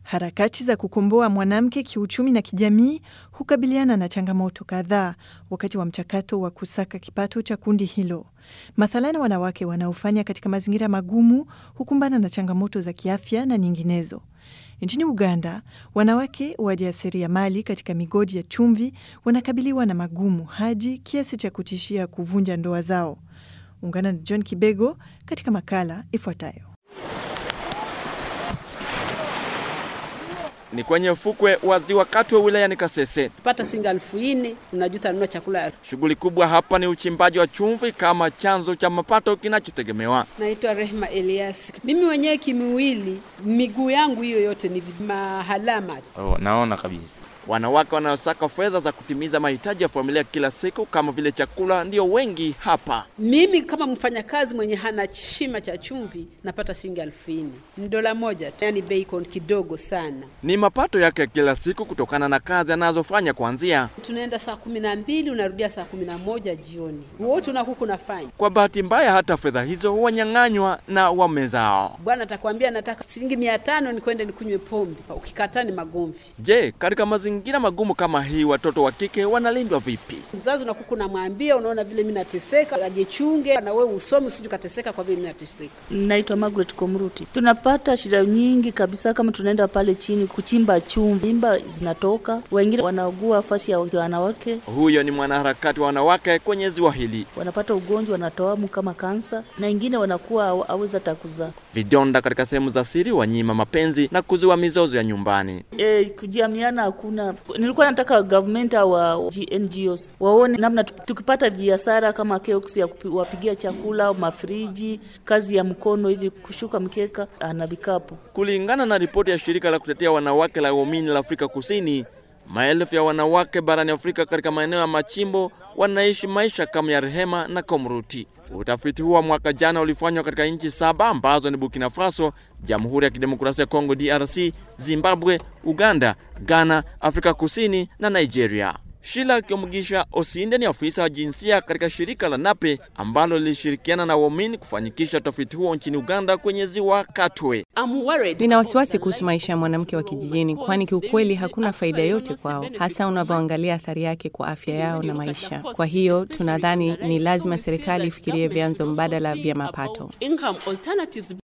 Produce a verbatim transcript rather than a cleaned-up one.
Harakati za kukomboa mwanamke kiuchumi na kijamii hukabiliana na changamoto kadhaa wakati wa mchakato wa kusaka kipato cha kundi hilo. Mathalan, wanawake wanaofanya katika mazingira magumu hukumbana na changamoto za kiafya na nyinginezo. Nchini Uganda, wanawake wajasiriamali katika migodi ya chumvi wanakabiliwa na magumu hadi kiasi cha kutishia kuvunja ndoa zao. Ungana na John Kibego katika makala ifuatayo. Ni kwenye fukwe wa ziwa Katwe wilayani Kasese. Pata singa elfu nne unajuta nunua chakula. Shughuli kubwa hapa ni uchimbaji wa chumvi kama chanzo cha mapato kinachotegemewa. Naitwa Rehema Elias. Mimi mwenyewe kimwili miguu yangu hiyo yote ni mahalama. Oh, naona kabisa. Wanawake wanaosaka fedha za kutimiza mahitaji ya familia kila siku kama vile chakula ndio wengi hapa. Mimi kama mfanyakazi mwenye hana chima cha chumvi napata shilingi elfu nne. Ni dola moja, yani bacon kidogo sana. Ni mapato yake kila siku kutokana na kazi anazofanya kuanzia. Tunaenda saa kumi na mbili unarudia saa kumi na moja jioni. Wote unakuku nafanya. Kwa bahati mbaya hata fedha hizo huwanyang'anywa na wamezao. Bwana atakwambia nataka shilingi mia tano nikwende nikunywe pombe. Ukikataa ni magomvi. Je, katika mazingira magumu kama hii watoto wa kike wanalindwa vipi? Mzazi unakuku namwambia unaona vile mimi nateseka, ajichunge na wewe usome usije kateseka kwa vile mimi nateseka. Naitwa Margaret Komruti. Tunapata shida nyingi kabisa kama tunaenda pale chini kuchimba chumvi, mimba zinatoka, wengine wanaugua fashi ya wanawake. Huyo ni mwanaharakati wa wanawake kwenye ziwa hili. Wanapata ugonjwa wanatoamu kama kansa na wengine wanakuwa hawaweza takuza. Vidonda katika sehemu za siri wanyima mapenzi na kuzua mizozo ya nyumbani. Eh, kujiamiana hakuna. Nilikuwa nataka government au N G Os waone namna tukipata biashara kama kiosk ya kuwapigia chakula, mafriji, kazi ya mkono hivi kushuka mkeka na vikapu. Kulingana na ripoti ya shirika la kutetea wanawake la Women la Afrika Kusini, maelfu ya wanawake barani Afrika katika maeneo ya machimbo wanaishi maisha kama ya Rehema na Komruti. Utafiti huo mwaka jana ulifanywa katika nchi saba ambazo ni Burkina Faso, Jamhuri ya Kidemokrasia ya Kongo D R C, Zimbabwe, Uganda, Ghana, Afrika Kusini na Nigeria. Sheila Kiomugisha Osinde ni afisa wa jinsia katika shirika la Nape ambalo lilishirikiana na Women kufanyikisha utafiti huo nchini Uganda kwenye ziwa Katwe. Nina wasiwasi kuhusu maisha ya mwanamke wa kijijini, kwani kiukweli hakuna faida yote kwao, hasa unavyoangalia athari yake kwa afya yao na maisha. Kwa hiyo tunadhani ni lazima serikali ifikirie vyanzo mbadala vya mapato.